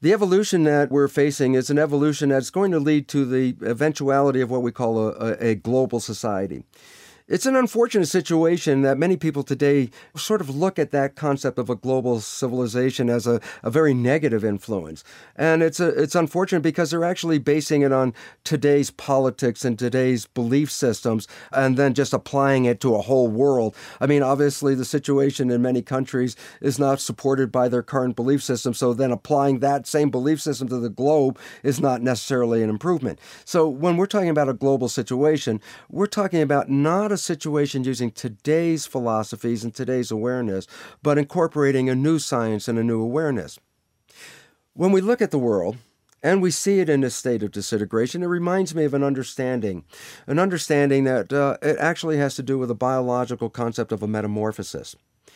The evolution that we're facing is an evolution that's going to lead to the eventuality of what we call a global society. It's an unfortunate situation that many people today sort of look at that concept of a global civilization as a very negative influence. And it's unfortunate because they're actually basing it on today's politics and today's belief systems and then just applying it to a whole world. I mean, obviously, the situation in many countries is not supported by their current belief system. So then applying that same belief system to the globe is not necessarily an improvement. So when we're talking about a global situation, we're talking about not a situation using today's philosophies and today's awareness, but incorporating a new science and a new awareness. When we look at the world and we see it in a state of disintegration, it reminds me of an understanding that it actually has to do with the biological concept of a metamorphosis.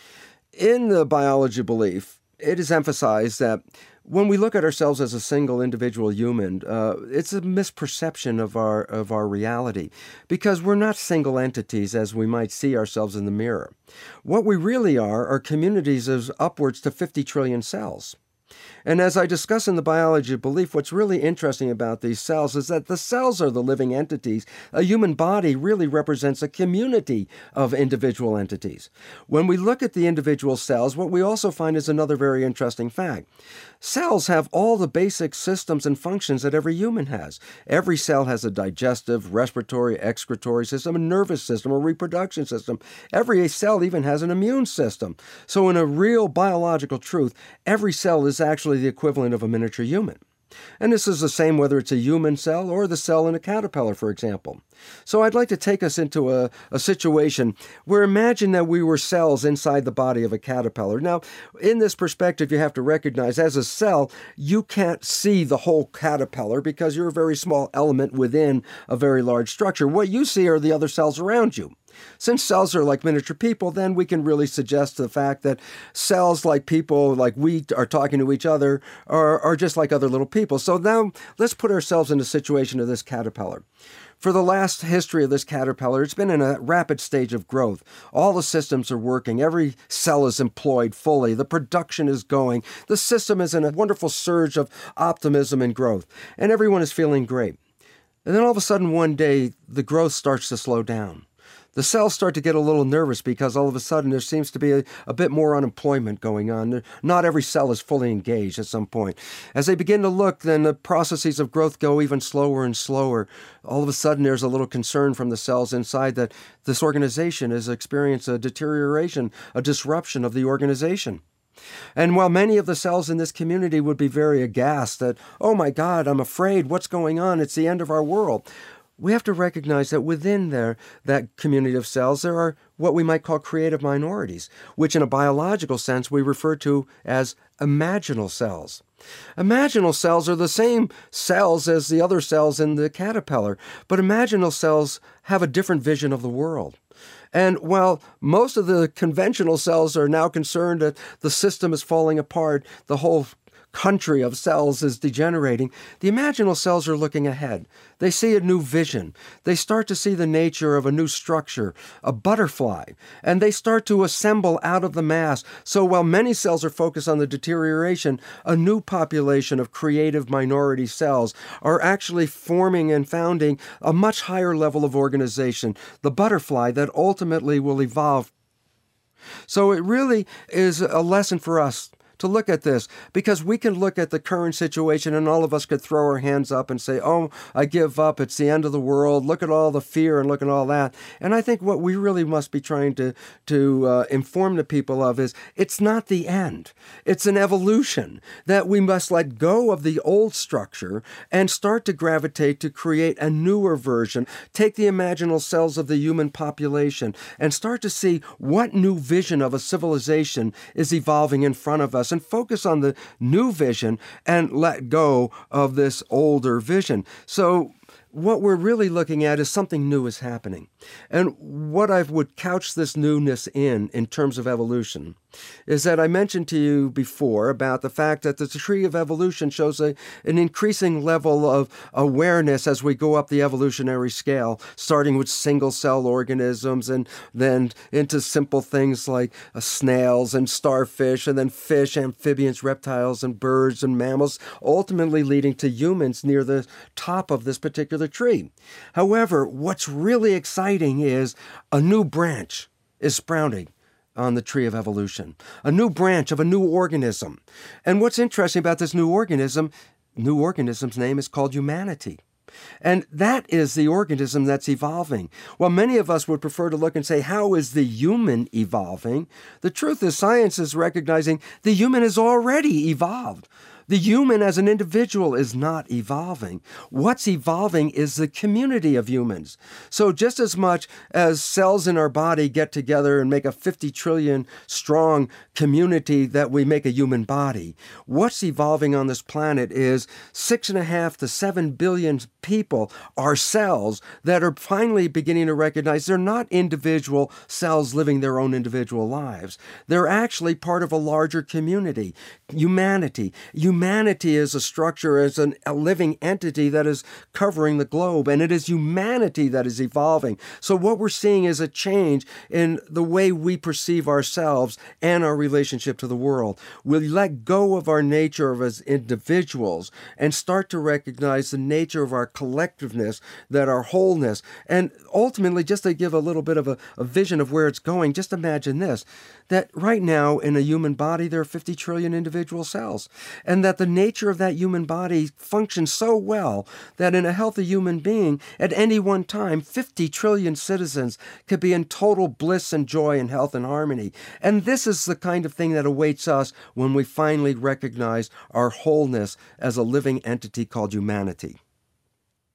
In the biology belief, it is emphasized that when we look at ourselves as a single individual human, it's a misperception of our reality because we're not single entities as we might see ourselves in the mirror. What we really are communities of upwards to 50 trillion cells. And as I discuss in the biology of belief, what's really interesting about these cells is that the cells are the living entities. A human body really represents a community of individual entities. When we look at the individual cells, what we also find is another very interesting fact. Cells have all the basic systems and functions that every human has. Every cell has a digestive, respiratory, excretory system, a nervous system, a reproduction system. Every cell even has an immune system. So in a real biological truth, every cell is actually the equivalent of a miniature human. And this is the same whether it's a human cell or the cell in a caterpillar, for example. So I'd like to take us into a situation where imagine that we were cells inside the body of a caterpillar. Now, in this perspective, you have to recognize as a cell, you can't see the whole caterpillar because you're a very small element within a very large structure. What you see are the other cells around you. Since cells are like miniature people, then we can really suggest the fact that cells like people, like we are talking to each other, are just like other little people. So now let's put ourselves in the situation of this caterpillar. For the last history of this caterpillar, it's been in a rapid stage of growth. All the systems are working. Every cell is employed fully. The production is going. The system is in a wonderful surge of optimism and growth. And everyone is feeling great. And then all of a sudden, one day, the growth starts to slow down. The cells start to get a little nervous because all of a sudden there seems to be a bit more unemployment going on. Not every cell is fully engaged at some point. As they begin to look, then the processes of growth go even slower and slower. All of a sudden there's a little concern from the cells inside that this organization has experienced a deterioration, a disruption of the organization. And while many of the cells in this community would be very aghast that, oh my God, I'm afraid, what's going on? It's the end of our world. We have to recognize that within that community of cells, there are what we might call creative minorities, which in a biological sense we refer to as imaginal cells. Imaginal cells are the same cells as the other cells in the caterpillar, but imaginal cells have a different vision of the world. And while most of the conventional cells are now concerned that the system is falling apart, the whole country of cells is degenerating, the imaginal cells are looking ahead. They see a new vision. They start to see the nature of a new structure, a butterfly, and they start to assemble out of the mass. So while many cells are focused on the deterioration, a new population of creative minority cells are actually forming and founding a much higher level of organization, the butterfly that ultimately will evolve. So it really is a lesson for us to look at this, because we can look at the current situation and all of us could throw our hands up and say, oh, I give up, it's the end of the world, look at all the fear and look at all that. And I think what we really must be trying to inform the people of is it's not the end. It's an evolution that we must let go of the old structure and start to gravitate to create a newer version, take the imaginal cells of the human population and start to see what new vision of a civilization is evolving in front of us, and focus on the new vision and let go of this older vision. So what we're really looking at is something new is happening. And what I would couch this newness in terms of evolution, is that I mentioned to you before about the fact that the tree of evolution shows an increasing level of awareness as we go up the evolutionary scale, starting with single-cell organisms and then into simple things like snails and starfish, and then fish, amphibians, reptiles, and birds and mammals, ultimately leading to humans near the top of this particular tree. However, what's really exciting is a new branch is sprouting on the tree of evolution, a new branch of a new organism. And what's interesting about this new organism's name is called humanity. And that is the organism that's evolving. While many of us would prefer to look and say, how is the human evolving? The truth is, science is recognizing the human has already evolved. The human as an individual is not evolving. What's evolving is the community of humans. So just as much as cells in our body get together and make a 50 trillion strong community that we make a human body, what's evolving on this planet is 6.5 to 7 billion people are cells that are finally beginning to recognize they're not individual cells living their own individual lives. They're actually part of a larger community, humanity. Humanity is a structure, as a living entity that is covering the globe, and it is humanity that is evolving. So what we're seeing is a change in the way we perceive ourselves and our relationship to the world. We let go of our nature as individuals and start to recognize the nature of our collectiveness, that our wholeness. And ultimately, just to give a little bit of a vision of where it's going, just imagine this, that right now in a human body, there are 50 trillion individual cells. And that the nature of that human body functions so well that in a healthy human being, at any one time, 50 trillion citizens could be in total bliss and joy and health and harmony. And this is the kind of thing that awaits us when we finally recognize our wholeness as a living entity called humanity.